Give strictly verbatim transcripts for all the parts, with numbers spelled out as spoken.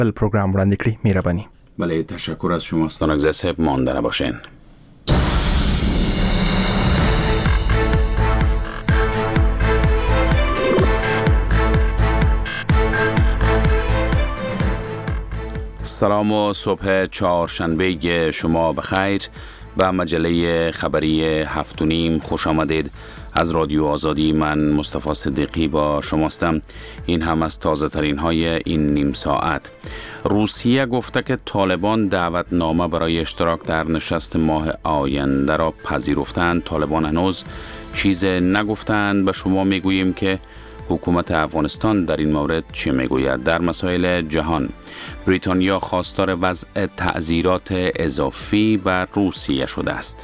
بل پروگرام وړاندې کړی. مهرباني. بله، تشکر از شما ستانکزی صاحب. مانده نباشین. سلام و صبح چهارشنبه شما بخیر. به مجله خبری هفت و نیم خوش آمدید. از رادیو آزادی من مصطفی صدیقی با شماستم. این هم از تازه ترین های این نیم ساعت. روسیه گفته که طالبان دعوتنامه برای اشتراک در نشست ماه آینده را پذیرفتند. طالبان هنوز چیز نگفتند. به شما میگوییم که حکومت افغانستان در این مورد چی میگوید. در مسائل جهان، بریتانیا خواستار وضع تعزیرات اضافی بر روسیه شده است.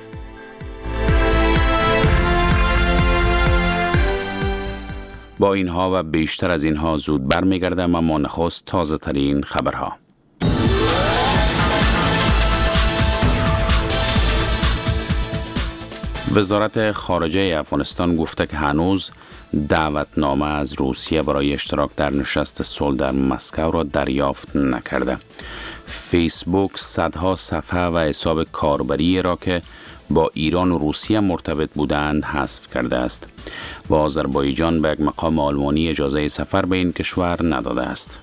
با اینها و بیشتر از اینها زود برمیگردم، اما نخست تازه ترین خبرها. وزارت خارجه افغانستان گفته که هنوز دعوتنامه از روسیه برای اشتراک در نشست صلح در مسکو را دریافت نکرده. فیسبوک صدها صفحه و حساب کاربری را که با ایران و روسیه مرتبط بودند حذف کرده است. و آذربایجان به یک مقام آلمانی اجازه سفر به این کشور نداده است.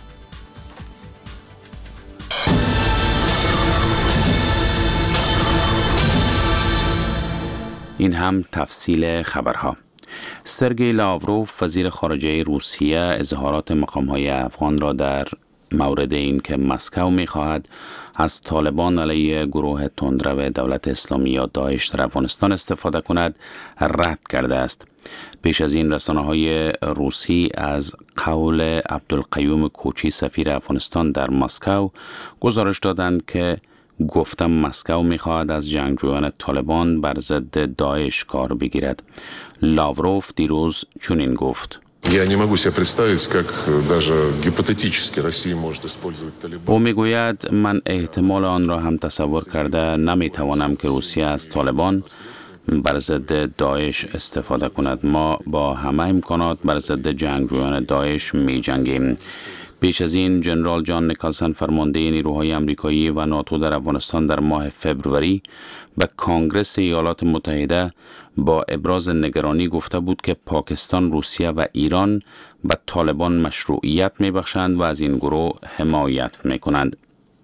این هم تفصیل خبرها. سرگئی لاوروف وزیر خارجه روسیه اظهارات مقام‌های افغان را در مورد این که مسکو می‌خواهد از طالبان علیه گروه تندرو دولت اسلامی یا داعش در افغانستان استفاده کند رد کرده است. پیش از این رسانه‌های روسی از قول عبدالقیوم کوچی سفیر افغانستان در مسکو گزارش دادند که گفتم مسکو می‌خواهد از جنگجویان طالبان بر ضد داعش کار بگیرد. لاوروف دیروز چنین گفت: او میگوید من احتمال آن را هم تصور کرده نمیتوانم که روسیه از طالبان بر ضد داعش استفاده کند. ما با همه امکانات بر ضد جنگجویان داعش می جنگیم. پیش از این جنرال جان نیکلسن فرمانده نیروهای آمریکایی و ناتو در افغانستان در ماه فوریه به کانگرس ایالات متحده با ابراز نگرانی گفته بود که پاکستان، روسیه و ایران به طالبان مشروعیت می‌بخشند و از این گروه حمایت می‌کنند.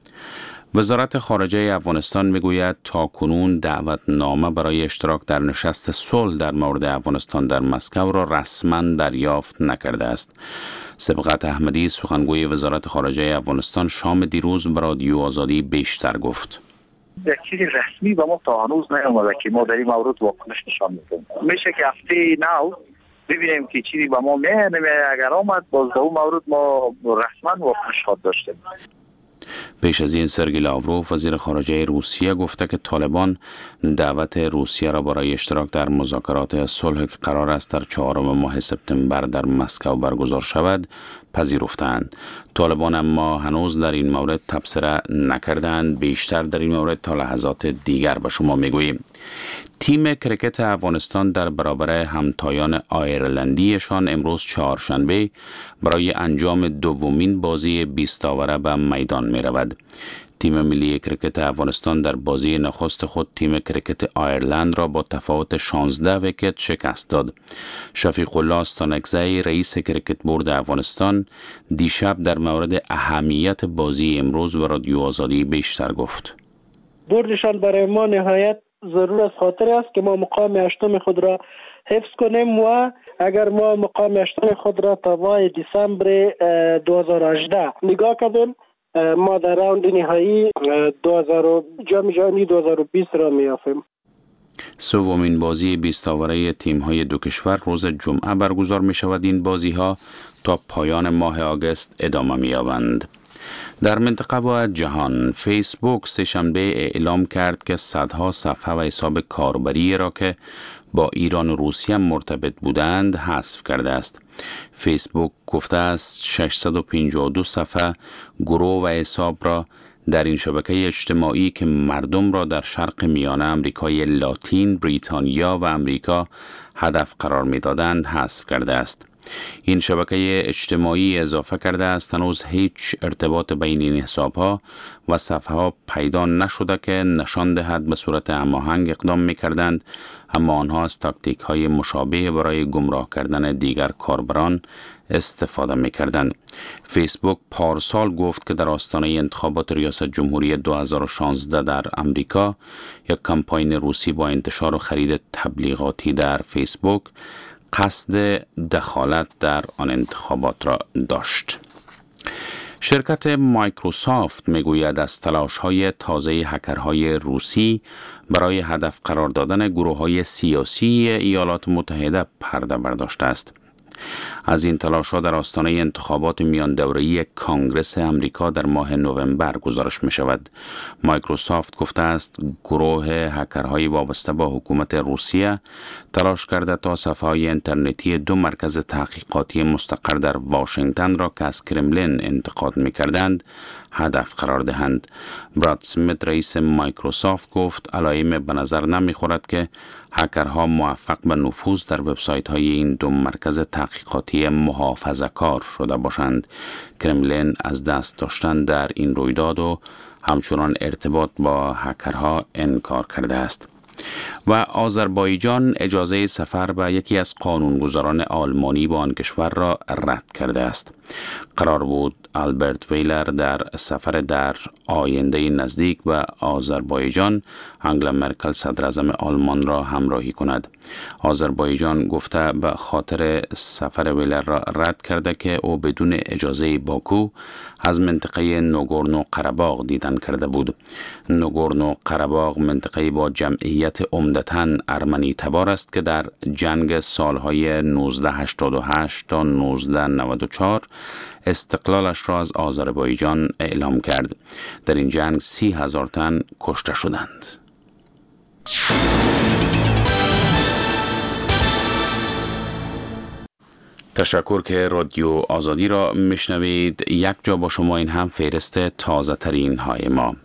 وزارت خارجه افغانستان میگوید تا کنون دعوتنامه برای اشتراک در نشست صلح در مورد افغانستان در مسکو را رسما دریافت نکرده است. سبقت احمدی سخنگوی وزارت خارجه افغانستان شام دیروز به رادیو آزادی بیشتر گفت: یک چیز رسمی به ما تا هنوز نیامده که ما در این مورد واکنش نشان میدیم. میشه که هفته نو ببینیم که چیزی به ما میاد، اگر آمد باز در اون مورد ما رسما واکنش خواهد داشتیم. پیش از این سرگئی لاوروف وزیر خارجه روسیه گفته که طالبان دعوت روسیه را برای اشتراک در مذاکرات صلح که قرار است در چهارم ماه سپتامبر در مسکو برگزار شود پذیرفتند. طالبان اما هنوز در این مورد تبصره نکردند. بیشتر در این مورد تا لحظات دیگر به شما میگوییم. تیم کرکت افغانستان در برابر همتایان آیرلندیشان امروز چهارشنبه برای انجام دومین بازی بیست آوره به میدان می رود. تیم ملی کرکت افغانستان در بازی نخست خود تیم کرکت آیرلند را با تفاوت شانزده ویکت شکست داد. شفیق الله استانکزی رئیس کرکت بورد افغانستان دیشب در مورد اهمیت بازی امروز و رادیو آزادی بیشتر گفت: بردشان برای ما نهایت ضرور از خاطر است که ما مقام هشتم خود را حفظ کنیم و اگر ما مقام هشتم خود را تا ماه دسامبر دو هزار و هجده نگاه کردیم، ما در راوند نهایی جام جهانی دو هزار و بیست را می‌یابیم. سومین بازی بیست آوره تیم‌های دو کشور روز جمعه برگزار می‌شود. این بازی‌ها تا پایان ماه آگوست ادامه می‌یابند. در منطقه و جهان، فیسبوک سه‌شنبه اعلام کرد که صدها صفحه و حساب کاربری را که با ایران و روسیه مرتبط بودند حذف کرده است. فیسبوک گفته است ششصد و پنجاه و دو صفحه گروه و حساب را در این شبکه اجتماعی که مردم را در شرق میانه آمریکای لاتین، بریتانیا و آمریکا هدف قرار می‌دادند حذف کرده است. این شبکه اجتماعی اضافه کرده است هنوز هیچ ارتباط بین این حسابها و صفحه ها پیدا نشده که نشان دهد به صورت هماهنگ اقدام می‌کردند، اما آنها از تاکتیک های مشابه برای گمراه کردن دیگر کاربران استفاده می‌کردند. فیسبوک پارسال گفت که در آستانه انتخابات ریاست جمهوری دو هزار و شانزده در امریکا یک کمپاین روسی با انتشار و خرید تبلیغاتی در فیسبوک قصد دخالت در آن انتخابات را داشت. شرکت مایکروسافت میگوید از تلاش‌های تازه هکرهای روسی برای هدف قرار دادن گروه‌های سیاسی ایالات متحده پرده برداشته است. از این تلاش‌ها در آستانه انتخابات میان دوره‌ای کانگرس امریکا در ماه نوامبر گزارش می‌شود. مایکروسافت گفته است گروه هکرهای وابسته با حکومت روسیه تلاش کرده تا صفحه‌های اینترنتی دو مرکز تحقیقاتی مستقر در واشنگتن را که از کرملین انتقاد می‌کردند هدف قرار دهند. براد سمیت رئیس مایکروسافت گفت علائم به نظر نمی‌خورد که هکرها موفق به نفوذ در وبسایت‌های این دو مرکز تحقیقاتی محافظه‌کار شده باشند. کرملین از دست داشتن در این رویداد و همچنان ارتباط با هکرها انکار کرده است. و آذربایجان اجازه سفر به یکی از قانونگذاران آلمانی به آن کشور را رد کرده است. قرار بود آلبرت ویلر در سفر در آینده نزدیک به آذربایجان انگلا مرکل صدر اعظم آلمان را همراهی کند. آذربایجان گفته به خاطر سفر ویلر را رد کرده که او بدون اجازه باکو از منطقه نوگورنو قره‌باغ دیدن کرده بود. نوگورنو قره‌باغ منطقه با جمعیت عمدتاً ارمنی تبار است که در جنگ سالهای نوزده هشتاد و هشت تا نوزده نود و چهار استقلالش را از آذربایجان اعلام کرد. در این جنگ سی هزار تن کشته شدند. تشکر که رادیو آزادی را میشنوید. یک جا با شما این هم فهرست تازه ترین های ما.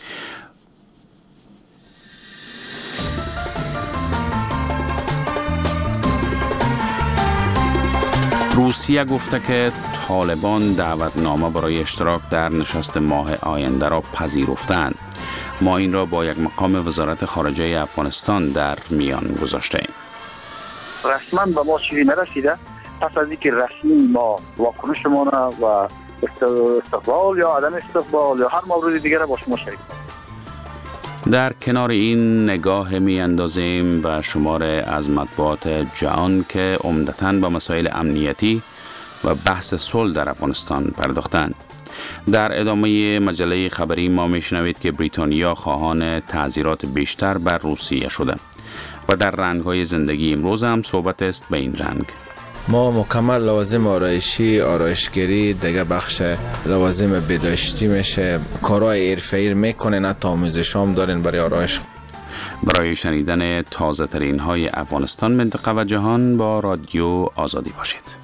روسیه گفته که طالبان دعوتنامه برای اشتراک در نشست ماه آینده را پذیرفتند. ما این را با یک مقام وزارت خارجه افغانستان در میان گذاشتیم. رسما به ما چیزی نرسیده. پس از اینکه رسمی ما واکنش ما و استقبال یا عدم استقبال یا هر مورد دیگر با شما شریک در کنار این نگاه می اندازیم به شمار از مطبوعات جهان که عمدتاً به مسائل امنیتی و بحث صلح در افغانستان پرداختند. در ادامه مجله خبری ما می شنوید که بریتانیا خواهان تعزیرات بیشتر بر روسیه شده و در رنگ‌های زندگی امروز هم صحبت است به این رنگ. ما مکمل لوازم آرایشی، آرایشگری، دیگه بخش لوازم بهداشتی میشه، کارهای حرفه‌ای میکنن، حتی آموزش هم دارن برای آرایش. برای شنیدن تازه ترین های افغانستان، منطقه و جهان با رادیو آزادی باشید.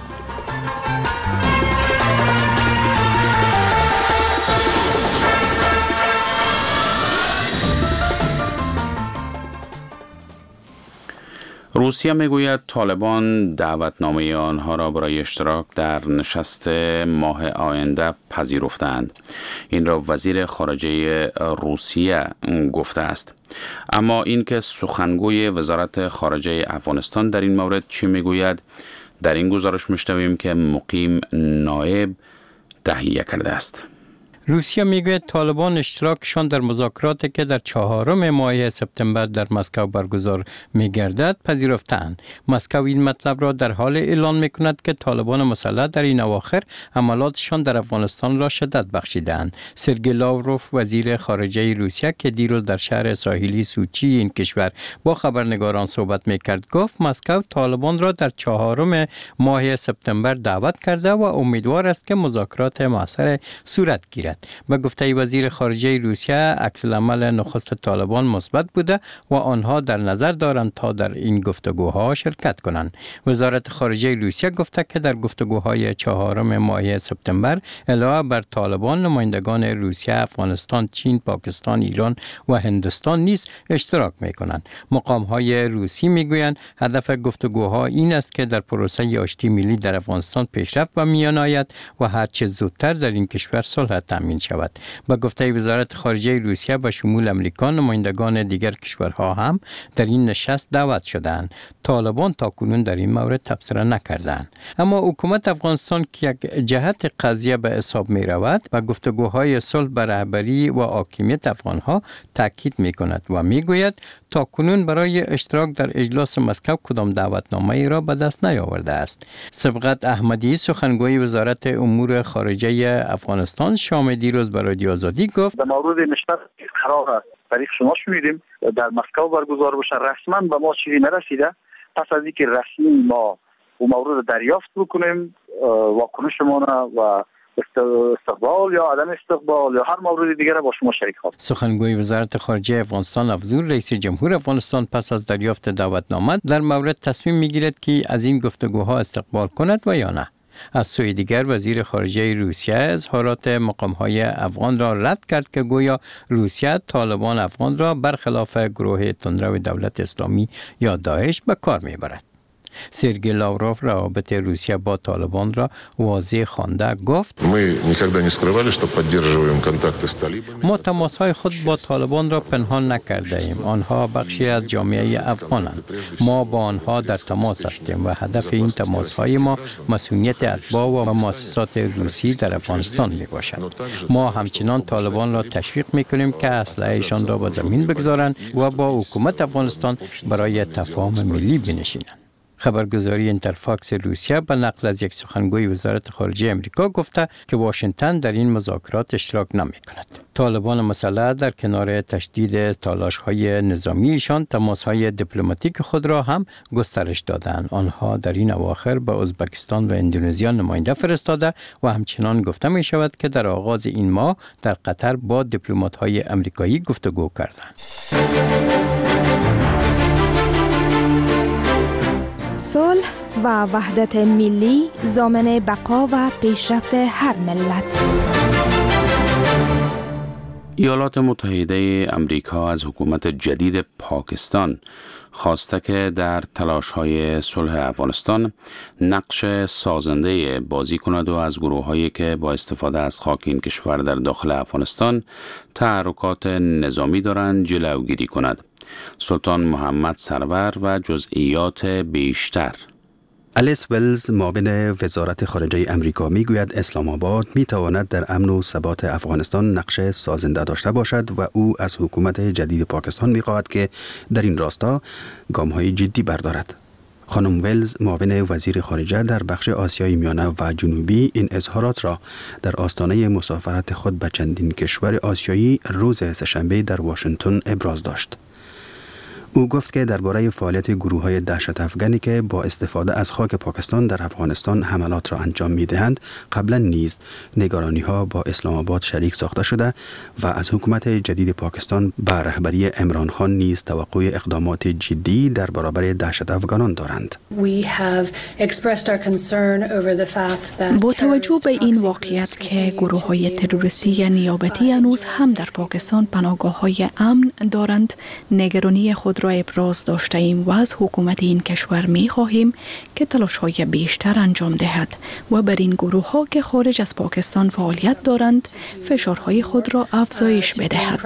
روسیه میگوید طالبان دعوتنامه آنها را برای اشتراک در نشست ماه آینده پذیرفتند. این را وزیر خارجه روسیه گفته است. اما اینکه سخنگوی وزارت خارجه افغانستان در این مورد چی میگوید؟ در این گزارش میشنویم که مقیم نایب تهیه کرده است. روسیه میگوید طالبان اشتراکشان در مذاکراتی که در چهارم ماه سپتامبر در مسکو برگزار میگردد پذیرفتند. مسکو این مطلب را در حال اعلان میکند که طالبان مسلح در این اواخر عملاتشان در افغانستان را شدت بخشیدند. سرگئی لاوروف وزیر خارجه روسیه که دیروز در شهر ساحلی سوچی این کشور با خبرنگاران صحبت میکرد گفت مسکو طالبان را در چهارم ماه سپتامبر دعوت کرده و امیدوار است که مذاکرات مؤثر صورت گیرد. آید. به گفته وزیر خارجه روسیه، عکس العمل نخست طالبان مثبت بوده و آنها در نظر دارند تا در این گفتگوها شرکت کنند. وزارت خارجه روسیه گفته که در گفتگوهای چهارم ماه سپتامبر علاوه بر طالبان، نمایندگان روسیه، افغانستان، چین، پاکستان، ایران و هندوستان نیز اشتراک می‌کنند. مقام‌های روسی می‌گویند هدف گفتگوها این است که در پروسه آشتی ملی در افغانستان پیشرفت به میان آید و هر چه زودتر در این کشور صلح تامین شود. به گفته وزارت خارجه روسیه به شمول امریکا، نمایندگان دیگر کشورها هم در این نشست دعوت شدند. طالبان تاکنون در این مورد تبصره نکردند. اما حکومت افغانستان که یک جهت قضیه به حساب می رود و گفتگوهای صلح بر رهبری و حاکمیت افغانها تاکید می کند و می گوید تاکنون برای اشتراک در اجلاس مسکو کدام دعوتنامه ای را به دست نیاورده است. سبقت احمدی، سخنگوی وزارت امور خارجه افغانستان، شام دیروز به رادیو آزادی گفت در مورد نشست قرار طریق شما شنیدیم در مسکو برگزار بشه، رسما به ما چیزی نرسیده. پس از اینکه رسمی ما اون مورد دریافت بکنیم، واکنشمون و استقبال یا عدم استقبال یا هر مورد دیگر با شما شریک خواهیم. سخنگوی وزارت خارجه افغانستان افزود رئیس جمهور افغانستان پس از دریافت دعوتنامه در مورد تصمیم میگیرد که از این گفتگوها استقبال کند و یا نه. از سوی دیگر وزیر خارجه روسیه اظهارات مقام‌های افغان را رد کرد که گویا روسیه طالبان افغان را برخلاف گروه تندرو دولت اسلامی یا داعش به کار میبرد. سرگئی لاوروف روابط روسیه با طالبان را واضح خوانده گفت ما تماس‌های خود با طالبان را پنهان نکرده ایم. آنها بخشی از جامعه افغانند. ما با آنها در تماس هستیم و هدف این تماس‌های ما مسئولیت اتباع و مؤسسات روسی در افغانستان می باشد. ما همچنان طالبان را تشویق می کنیم که اسلحه‌شان را به زمین بگذارند و با حکومت افغانستان برای تفاهم ملی بنشینند. خبرگزاری اینترفاکس روسیه به نقل از یک سخنگوی وزارت خارجه امریکا گفته که واشنگتن در این مذاکرات اشتراک نمی کند. طالبان مسلح در کنار تشدید تلاش‌های نظامیشان، تماس‌های دیپلماتیک خود را هم گسترش دادند. آنها در این اواخر به ازبکستان و اندونزیا نماینده فرستاده و همچنان گفته می شود که در آغاز این ماه در قطر با دیپلمات‌های امریکایی گفتگو کردند. صلح و وحدت ملی ضامن بقا و پیشرفت هر ملت. ایالات متحده امریکا از حکومت جدید پاکستان خواسته که در تلاش‌های صلح افغانستان نقش سازنده بازی کند و از گروه‌هایی که با استفاده از خاک این کشور در داخل افغانستان تحرکات نظامی دارند جلوگیری کند. سلطان محمد سرور و جزئیات بیشتر. الیس ولز، معاون وزارت خارجه امریکا، میگوید اسلام آباد میتواند در امن و ثبات افغانستان نقش سازنده داشته باشد و او از حکومت جدید پاکستان میخواهد که در این راستا گام‌های جدی بردارد. خانم ولز، معاون وزیر خارجه در بخش آسیای میانه و جنوبی، این اظهارات را در آستانه مسافرت خود به چندین کشور آسیایی روز سه‌شنبه در واشنگتن ابراز داشت. او گفت که درباره فعالیت گروه‌های دهشت افغانی که با استفاده از خاک پاکستان در افغانستان حملات را انجام می‌دهند، قبلا نیز نگرانی‌ها با اسلام آباد شریک ساخته شده و از حکومت جدید پاکستان به رهبری عمران خان نیز توقع اقدامات جدی در برابر دهشت افغانان دارند. با توجه به این واقعیت که گروه‌های تروریستی نیابتی هنوز هم در پاکستان پناهگاه‌های امن دارند، نگرانی خود را ابراز داشته ایم و از حکومت این کشور می خواهیم که تلاش‌های بیشتر انجام دهد و بر این گروه ها که خارج از پاکستان فعالیت دارند فشارهای خود را افزایش بدهد.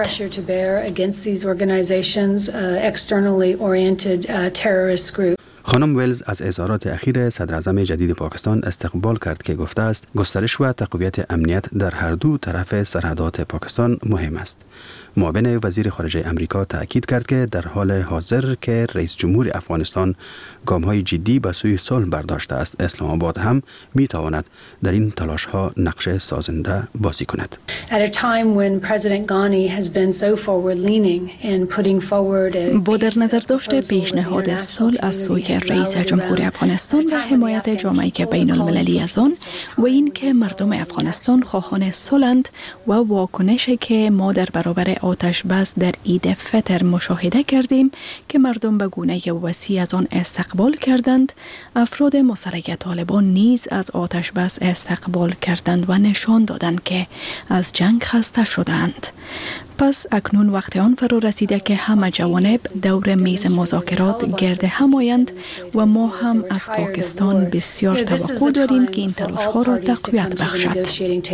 خانم ولز از اظهارات اخیر صدر اعظم جدید پاکستان استقبال کرد که گفته است گسترش و تقویت امنیت در هر دو طرف سرحدات پاکستان مهم است. معاون وزیر خارجه امریکا تأکید کرد که در حال حاضر که رئیس جمهور افغانستان گام‌های جدی به سوی صلح برداشته است، اسلام آباد هم می‌تواند در این تلاش‌ها نقش سازنده بازی کند. با در نظر داشته پیشنهاد صلح از سوی رئیس جمهور افغانستان و حمایت جامعه بین المللی از آن و این که مردم افغانستان خواهان صلح‌اند و واکنشی که ما در برابر آتش بس در عید فطر مشاهده کردیم که مردم به گونه وسیع از آن استقبال کردند، افراد مسلح طالبان نیز از آتش بس استقبال کردند و نشان دادند که از جنگ خسته شدند. پس اکنون وقت آن فرا رسیده که همه جوانب دور میز مذاکرات گرد هم آیند و ما هم از پاکستان بسیار توقع داریم که این تلاش ها را تقویت بخشد.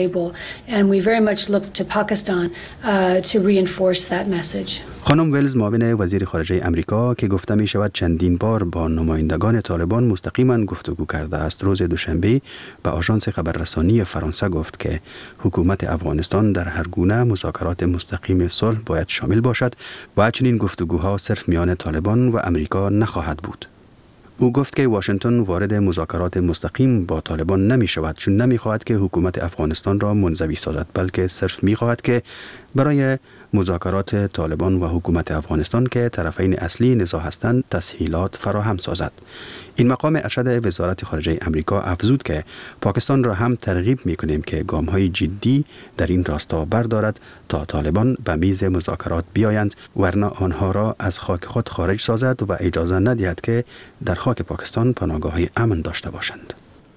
خانم ولز معاون وزیر خارجه امریکا که گفته می شود چندین بار با نمایندگان طالبان مستقیما گفتگو کرده است، روز دوشنبه به آژانس خبررسانی فرانسه گفت که حکومت افغانستان در هر گونه مذاکرات مستقیم صلح باید شامل باشد و چنین گفتگوها صرف میان طالبان و امریکا نخواهد بود. او گفت که واشنگتن وارد مذاکرات مستقیم با طالبان نمی شود چون نمی خواهد که حکومت افغانستان را منزوی سازد، بلکه صرف می خواهد که برای مذاکرات طالبان و حکومت افغانستان که طرفین اصلی نزاع هستند تسهیلات فراهم سازد. این مقام ارشد وزارت خارجه امریکا افزود که پاکستان را هم ترغیب می کنیم که گام‌های جدی در این راستا بردارد تا طالبان به میز مذاکرات بیایند، ورنه آنها را از خاک خود خارج سازد و اجازه ندهد که در خاک پاکستان پناهگاه‌های امن داشته باشند.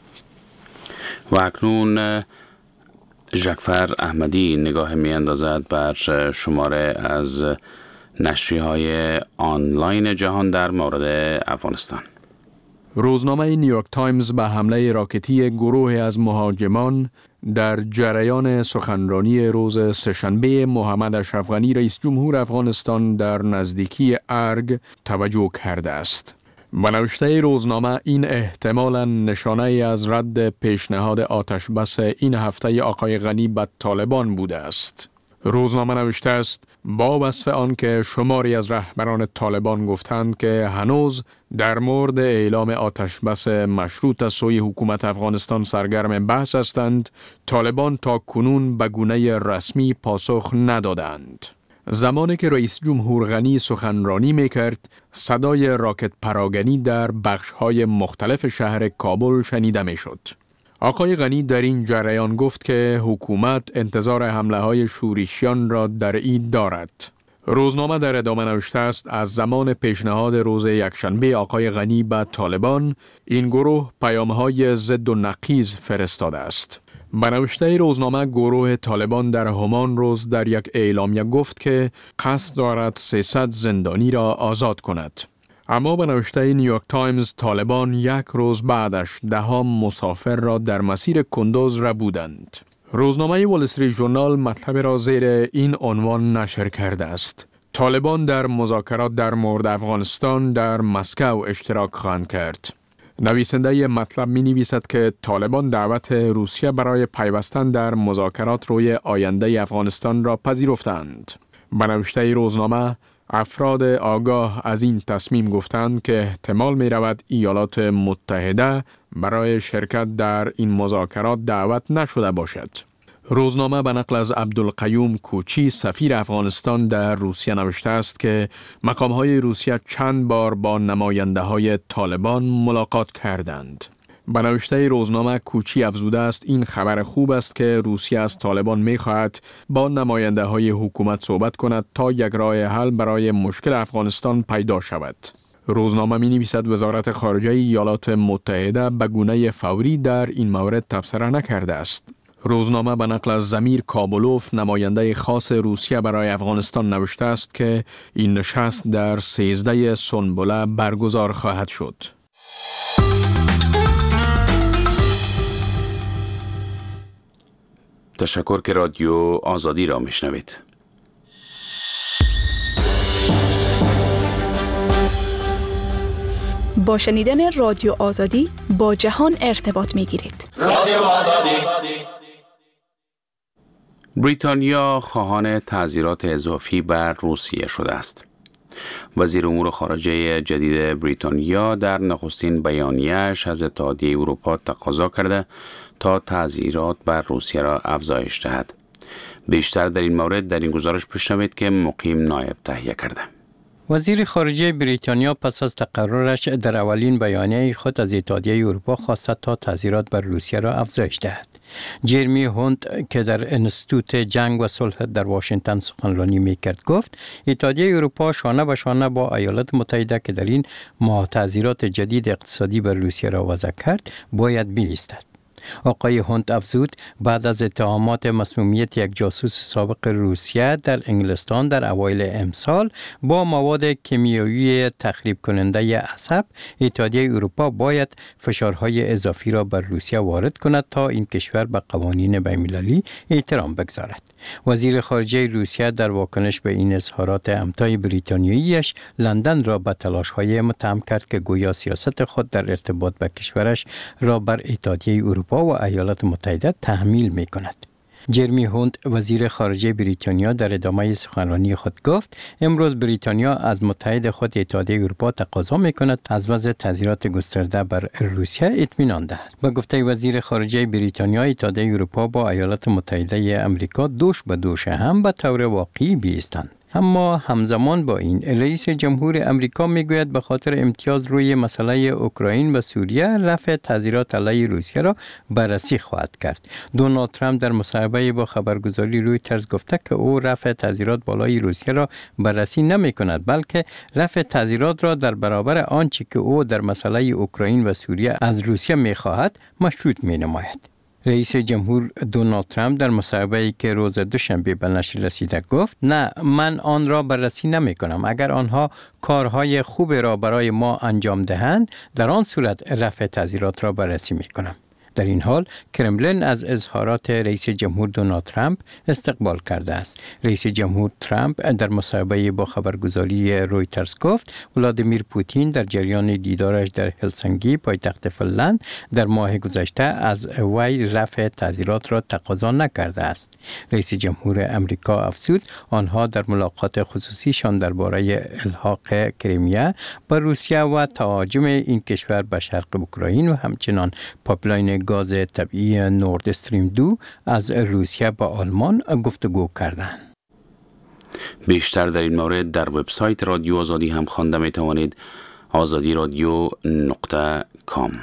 و اکنون ژکفر احمدی نگاه می اندازد بر شماره از نشریه‌های آنلاین جهان در مورد افغانستان. روزنامه نیویورک تایمز به حمله راکتی گروه از مهاجمان در جریان سخنرانی روز سه‌شنبه محمد اشرف غنی رئیس جمهور افغانستان در نزدیکی ارگ توجه کرده است. به نوشته روزنامه این احتمالاً نشانه از رد پیشنهاد آتش بس این هفته آقای غنی به طالبان بوده است. روزنامه نوشته است با وصف آن که شماری از رهبران طالبان گفتند که هنوز در مورد اعلام آتش بس مشروط از سوی حکومت افغانستان سرگرم بحث هستند، طالبان تا کنون به گونه رسمی پاسخ ندادند. زمانی که رئیس جمهور غنی سخنرانی میکرد، صدای راکت پراگنی در بخش‌های مختلف شهر کابل شنیده میشد. آقای غنی در این جریان گفت که حکومت انتظار حمله‌های شورشیان را در عید دارد. روزنامه در ادامه نوشته است از زمان پیشنهاد روز یکشنبه آقای غنی به طالبان، این گروه پیام‌های ضد و نقیض فرستاده است. به نوشته روزنامه گروه طالبان در همان روز در یک اعلامیه گفت که قصد دارد سیصد زندانی را آزاد کند. اما به نوشته نیویورک تایمز طالبان یک روز بعدش ده‌ها مسافر را در مسیر کندوز را بودند. روزنامه وال استریت ژورنال مطلب را زیر این عنوان نشر کرده است: طالبان در مذاکرات در مورد افغانستان در مسکو اشتراک خواهند کرد. نویسنده مطلب می نویسد که طالبان دعوت روسیه برای پیوستن در مذاکرات روی آینده افغانستان را پذیرفتند. به نوشته روزنامه افراد آگاه از این تصمیم گفتند که احتمال می رود ایالات متحده برای شرکت در این مذاکرات دعوت نشده باشد. روزنامه به نقل از عبدالقیوم کوچی سفیر افغانستان در روسیه نوشته است که مقام‌های روسیه چند بار با نماینده‌های طالبان ملاقات کردند. به نوشته روزنامه کوچی افزوده است این خبر خوب است که روسیه از طالبان می‌خواهد با نماینده‌های حکومت صحبت کند تا یک راه حل برای مشکل افغانستان پیدا شود. روزنامه می‌نویسد وزارت خارجه ایالات متحده به گونه فوری در این مورد تبصره نکرده است. روزنامه به نقل از ضمیر کابلوف نماینده خاص روسیه برای افغانستان نوشته است که این نشست در سیزده سنبله برگزار خواهد شد. تشکر که رادیو آزادی را میشنوید. با شنیدن رادیو آزادی با جهان ارتباط میگیرید. رادیو آزادی. بریتانیا خواهان تعزیرات اضافی بر روسیه شده است. وزیر امور خارجه جدید بریتانیا در نخستین بیانیه‌اش از اتحادیه اروپا تقاضا کرده تا تعزیرات بر روسیه را افزایش دهد. بیشتر در این مورد در این گزارش بشنوید که مقیم نایب تهیه کرده. وزیر خارجه بریتانیا پس از تقررش در اولین بیانیه خود از اتحادیه اروپا خواست تا تحذیرات بر روسیه را افزایش دهد. جرمی هوند که در انستیتوت جنگ و صلح در واشنگتن سخنرانی میکرد گفت اتحادیه اروپا شانه به شانه با ایالات متحده که در این ماه تحذیرات جدید اقتصادی بر روسیه را وضع کرد باید بایستد. آقای هوند افزود بعد از اتهامات مسمومیت یک جاسوس سابق روسیه در انگلستان در اوایل امسال با مواد کیمیایی تخریب کننده عصب، اتحادیه اروپا باید فشارهای اضافی را بر روسیه وارد کند تا این کشور به قوانین بین‌المللی احترام بگذارد. وزیر خارجه روسیه در واکنش به این اظهارات امتای بریتانیاییش لندن را به تلاش‌های متهم کرد که گویا سیاست خود در ارتباط با کشورش را بر اتحادیه اروپا و ایالات متحده تحمیل می کند. جرمی هوند وزیر خارجه بریتانیا در ادامه سخنرانی خود گفت امروز بریتانیا از متحد خود اتحادیه اروپا تقاضا می کند از وضع تحذیرات گسترده بر روسیه اطمینان دهد. با گفته وزیر خارجه بریتانیا اتحادیه اروپا با ایالات متحده آمریکا دوش به دوش هم به طور واقعی بایستند. اما همزمان با این رئیس جمهور امریکا میگوید به خاطر امتیاز روی مسئله اوکراین و سوریه رفع تحذیرات علیه روسیه را بررسی خواهد کرد. دونالد ترامپ در مصاحبه با خبرگزاری رویترز گفته که او رفع تحذیرات بالای روسیه را بررسی نمی کند بلکه رفع تحذیرات را در برابر آنچه که او در مسئله اوکراین و سوریه از روسیه می خواهد مشروط می نماید. رئیس جمهور دونالد ترامپ در مصاحبه‌ای که روز دوشنبه به نشر رسیده گفت نه من آن را بررسی نمی کنم. اگر آنها کارهای خوب را برای ما انجام دهند در آن صورت رفع تحذیرات را بررسی می کنم. در این حال کرملین از اظهارات رئیس جمهور دونالد ترامپ استقبال کرده است. رئیس جمهور ترامپ در مصاحبه با خبرگزاری رویترز گفت ولادیمیر پوتین در جریان دیدارش در هلسینکی پایتخت فنلند در ماه گذشته از وی رفع تحذیرات را تقاضا نکرده است. رئیس جمهور امریکا افزود آنها در ملاقات خصوصیشان درباره الحاق کریمیا با روسیه و تهاجم این کشور به شرق اوکراین و همچنان پایپلاین گاز طبیعی نورد استریم دو از روسیه با آلمان گفتگو کردند. بیشتر در این مورد در وبسایت رادیو آزادی هم خوانده می توانید آزادی رادیو نقطه کام.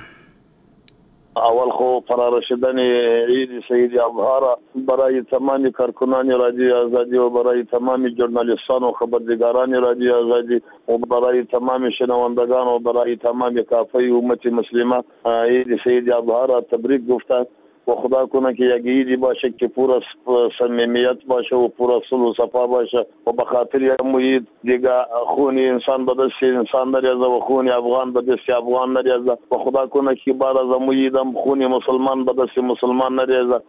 اول خو فرار شدن عید سید ابهار برای تمام کارکنان رادیو آزادی و برای تمام ژورنالیستان و خبرنگاران رادیو آزادی و برای تمام شنوندگان و برای تمام کافه امت مسلمه عید سید ابهار تبریک گفتم و خدا کنه که یک عیدی باشه که پر از صمیمیت باشه و پر از صلح و صفا باشه و به خاطر یک عید دیگه خون انسان به دست انسان نریزه و خون افغان به دست افغان نریزه و خدا کنه که بعد از عید هم خون مسلمان به دست مسلمان نریزه.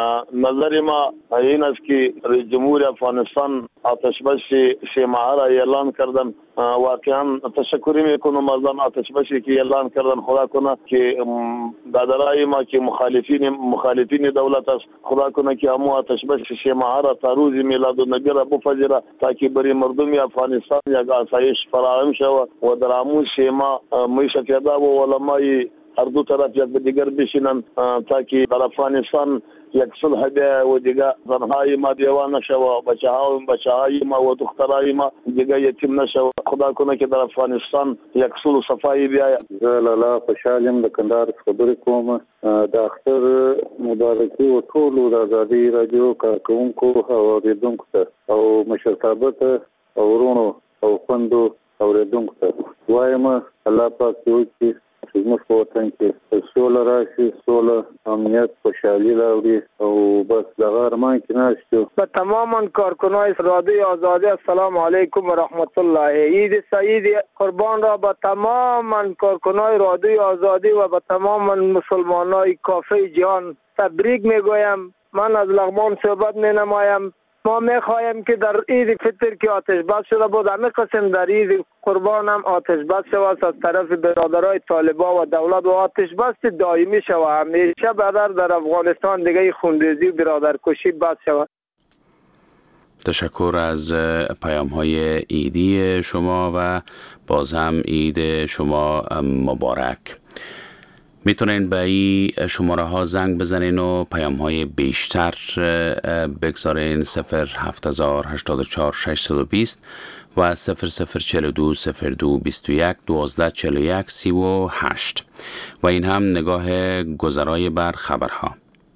نظر ما این است که جمهوری افغانستان آتش بس سه ماهه را اعلان کردن. واقعا تشکری میکنم از آن آتش بسی که اعلان کردن. خدا کنه که دادرای ما که مخالفین مخالفین دولت است خدا کنه که همو آتش بس سه ماهه را تا روز میلاد النبی را بپذیره تا برای مردم افغانستان یک آسایش فراهم شود و در همو سه ماه معیشت یافتگان و علمای هر دو طرف یک به دیگر بشینن تا که در افغانستان یک صلح بیا و دیگه زنهای ما دیوان نشود، بچه ها بچه‌های ما و دخترای ما دیگه یتیم نشود. خدا کنه که در افغانستان یک صلح و صفایی بیاید. لاله خوشحالم د کندهار خبرې کوم. د اختر مبارکي او ټولو د ازادي رادیو کارکونکو او اوریدونکو ته او مشرتابه ته او ورونو او خویندو اوریدونکو ته وایم الله پاک دې وکړي زموږ په وطن کې سوله راشي، سوله امنیت خوشحالي راوړي او بس دغه ارمان کې ناست یو. به تماما کارکنان رادیو آزادی السلام علیکم و رحمت الله. عید سعید قربان را به تماما کارکنان رادیو آزادی و به تمام مسلمانای کافه جهان تبریک میگویم. من از لغمان صحبت می نمایم. ما میخواهیم که در عید فطر که آتش بس شده بود همه قسم در عید قربان هم آتش بس شود از طرف برادرای طالبان و دولت و آتش بس دائمی شود. همیشه بدر در افغانستان دیگه خونریزی و برادرکشی بس شود. تشکر از پیام های عیدی شما و باز هم عید شما مبارک. میتونین به این شماره ها زنگ بزنین و پیام های بیشتر بگذارین. صفر هفت هزار هشتاد و چهار ششصد و بیست و صفر صفر چهل و دو صفر دو بیست و یک دوازده چهل و یک سی و هشت و این هم نگاه گذرای بر خبرها.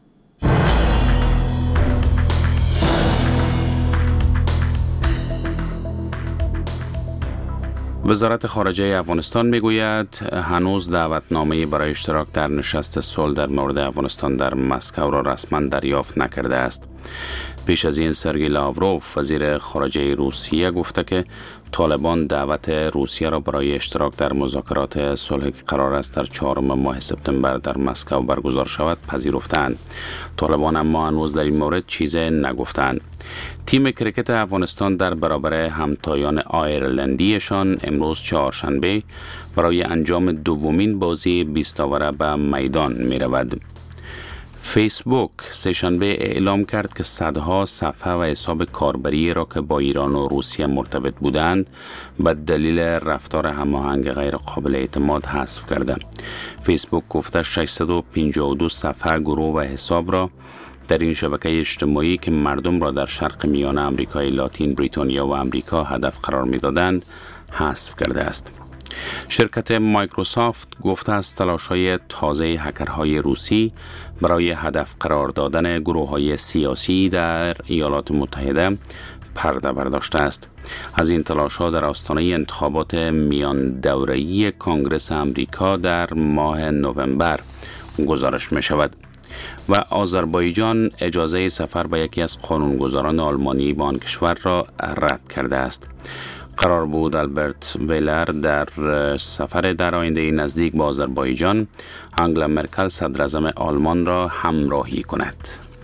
وزارت خارجه افغانستان میگوید هنوز دعوتنامه برای اشتراک در نشست صلح در مورد افغانستان در مسکو را رسما دریافت نکرده است. پیش از این سرگئی لاوروف وزیر خارجه روسیه گفته که طالبان دعوت روسیه را برای اشتراک در مذاکرات صلح که قرار است در چهارم ماه سپتامبر در مسکو برگزار شود پذیرفتند. طالبان اما هنوز در این مورد چیزی نگفتند. تیم کرکت افغانستان در برابر همتایان آیرلندیشان امروز چهارشنبه برای انجام دومین بازی بیست آوره به میدان می رود. فیسبوک سه‌شنبه اعلام کرد که صدها صفحه و حساب کاربری را که با ایران و روسیه مرتبط بودند به دلیل رفتار هماهنگ غیر قابل اعتماد حذف کرده. فیسبوک گفته ششصد و پنجاه و دو صفحه، گروه و حساب را در این شبکه اجتماعی که مردم را در شرق میانه آمریکای لاتین، بریتانیا و آمریکا هدف قرار می‌دادند حذف کرده است. شرکت مایکروسافت گفته است تلاش‌های تازه هکرهای روسی برای هدف قرار دادن گروه‌های سیاسی در ایالات متحده پرده برداشته است. از این تلاش‌ها در آستانه انتخابات میان دوره‌ای کنگره آمریکا در ماه نوامبر گزارش می‌شود. و آذربایجان اجازه سفر به یکی از قانونگذاران آلمانی به آن کشور را رد کرده است. قرار بود آلبرت ویلر در سفر در آینده نزدیک به آذربایجان آنگلا مرکل صدراعظم آلمان را همراهی کند.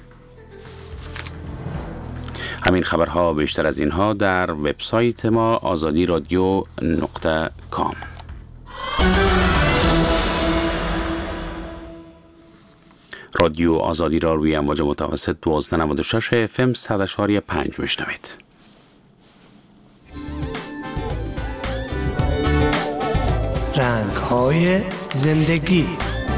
همین خبرها بیشتر از اینها در وبسایت ما آزادی رادیو نقطه کام. رادیو آزادی را روی امواج متوسط دوازده نود و شش اف ام صد و پنج میشنوید. رنگ‌های زندگی.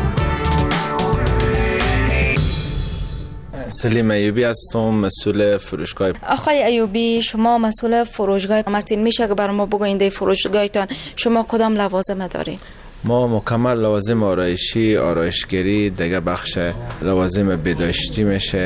سلیم ایوبی هستم، مسئول فروشگاه. آقای ایوبی، شما مسئول فروشگاه هستین، میشه که برای ما بگوین در فروشگاهتان شما کدام لوازم دارین؟ ما مکمل لوازم آرایشی، آرایشگری، دیگه بخش لوازم بهداشتی میشه،